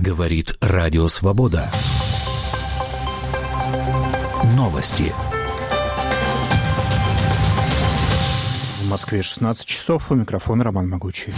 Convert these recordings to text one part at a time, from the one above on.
Говорит Радио Свобода. Новости. В Москве 16 часов. У микрофона Роман Могучий.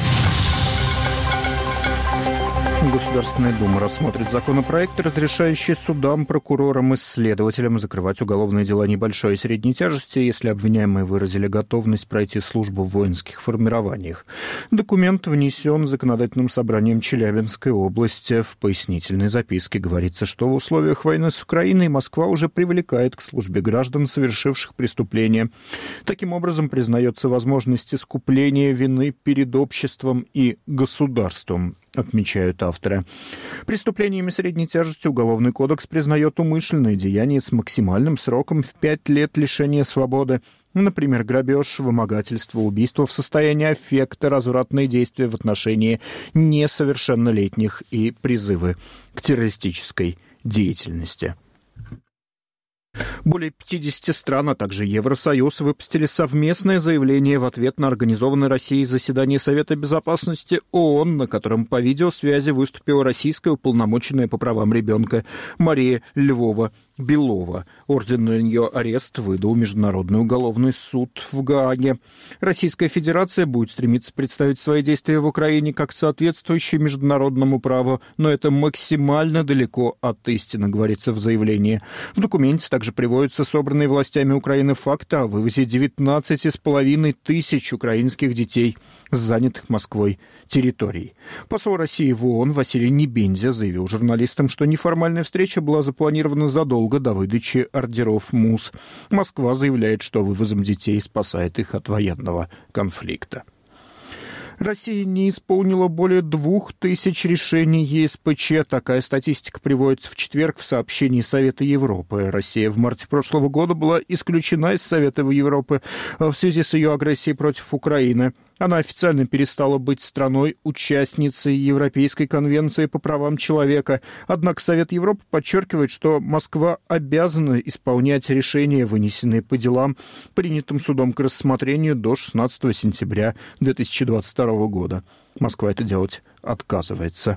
Государственная Дума рассмотрит законопроект, разрешающий судам, прокурорам и следователям закрывать уголовные дела небольшой и средней тяжести, если обвиняемые выразили готовность пройти службу в воинских формированиях. Документ внесен законодательным собранием Челябинской области. В пояснительной записке говорится, что в условиях войны с Украиной Москва уже привлекает к службе граждан, совершивших преступления. Таким образом, признается возможность искупления вины перед обществом и государством, отмечают авторы. Преступлениями средней тяжести Уголовный кодекс признает умышленное деяние с максимальным сроком в 5 лет лишения свободы. Например, грабеж, вымогательство, убийство в состоянии аффекта, развратные действия в отношении несовершеннолетних и призывы к террористической деятельности. Более 50 стран, а также Евросоюз выпустили совместное заявление в ответ на организованное Россией заседание Совета Безопасности ООН, на котором по видеосвязи выступила российская уполномоченная по правам ребенка Мария Львова-Белова. Орден на ее арест выдал Международный уголовный суд в Гааге. Российская Федерация будет стремиться представить свои действия в Украине как соответствующие международному праву, но это максимально далеко от истины, говорится в заявлении. В документе также приводятся собранные властями Украины факты о вывозе 19,5 тысяч украинских детей с занятых Москвой территорий. Посол России в ООН Василий Небензя заявил журналистам, что неформальная встреча была запланирована задолго до выдачи ордеров МУС. Москва заявляет, что вывозом детей спасает их от военного конфликта. Россия не исполнила более 2000 решений ЕСПЧ. Такая статистика приводится в четверг в сообщении Совета Европы. Россия в марте прошлого года была исключена из Совета Европы в связи с ее агрессией против Украины. Она официально перестала быть страной-участницей Европейской конвенции по правам человека. Однако Совет Европы подчеркивает, что Москва обязана исполнять решения, вынесенные по делам, принятым судом к рассмотрению до 16 сентября 2022 года. Москва это делать отказывается.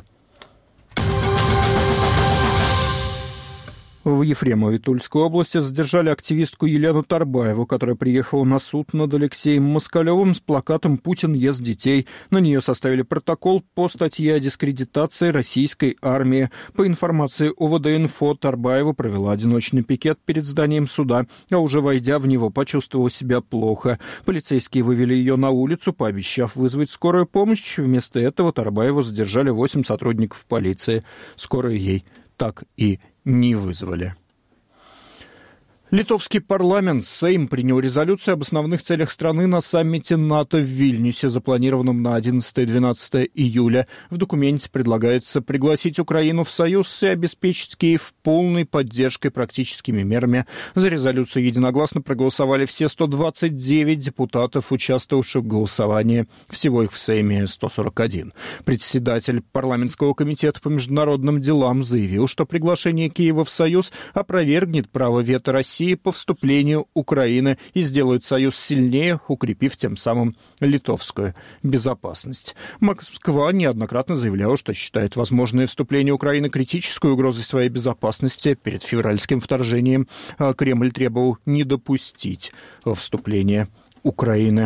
В Ефремове Тульской области задержали активистку Елену Тарбаеву, которая приехала на суд над Алексеем Москалевым с плакатом «Путин ест детей». На нее составили протокол по статье о дискредитации российской армии. По информации ОВД-Инфо, Тарбаева провела одиночный пикет перед зданием суда, а уже войдя в него, почувствовала себя плохо. Полицейские вывели ее на улицу, пообещав вызвать скорую помощь. Вместо этого Тарбаеву задержали 8 сотрудников полиции. Скорую ей так и не вызвали. Литовский парламент, Сейм, принял резолюцию об основных целях страны на саммите НАТО в Вильнюсе, запланированном на 11-12 июля. В документе предлагается пригласить Украину в Союз и обеспечить Киев полной поддержкой практическими мерами. За резолюцию единогласно проголосовали все 129 депутатов, участвовавших в голосовании. Всего их в Сейме 141. Председатель парламентского комитета по международным делам заявил, что приглашение Киева в Союз опровергнет право вето России по вступлению Украины и сделают Союз сильнее, укрепив тем самым литовскую безопасность. Москва неоднократно заявляла, что считает возможное вступление Украины критической угрозой своей безопасности. Перед февральским вторжением Кремль требовал не допустить вступления Украины.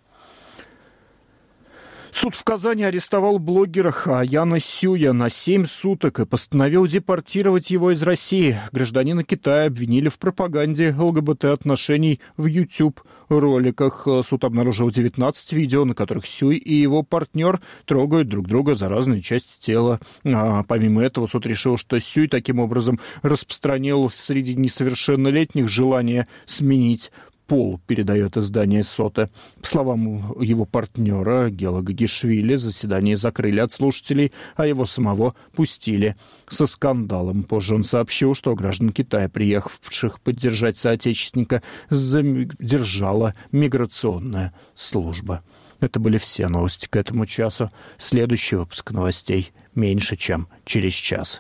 Суд в Казани арестовал блогера Хаяна Сюя на 7 суток и постановил депортировать его из России. Гражданина Китая обвинили в пропаганде ЛГБТ-отношений в YouTube-роликах. Суд обнаружил 19 видео, на которых Сюй и его партнер трогают друг друга за разные части тела. Помимо этого, суд решил, что Сюй таким образом распространил среди несовершеннолетних желание сменить пол, передает издание «Соте». По словам его партнера Гела Гагишвили, заседание закрыли от слушателей, а его самого пустили со скандалом. Позже он сообщил, что граждан Китая, приехавших поддержать соотечественника, задержала миграционная служба. Это были все новости к этому часу. Следующий выпуск новостей меньше, чем через час.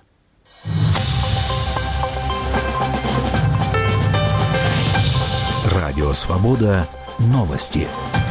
Радио «Свобода». Новости.